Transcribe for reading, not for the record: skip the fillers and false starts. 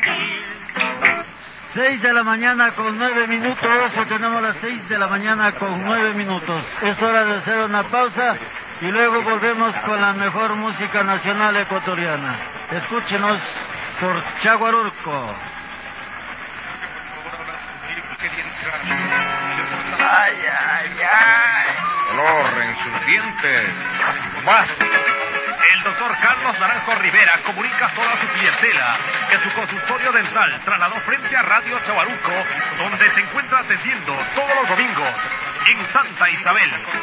6 de la mañana con 9 minutos, o tenemos las 6 de la mañana con 9 minutos. Es hora de hacer una pausa y luego volvemos con la mejor música nacional ecuatoriana. Escúchenos por Chaguarurco. Ay, ay, ay. Dolor en sus dientes. Más. El doctor Carlos Naranjo Rivera comunica a toda su clientela que su consultorio dental trasladó frente a Radio Chaguarurco, donde se encuentra atendiendo todos los domingos en Santa Isabel.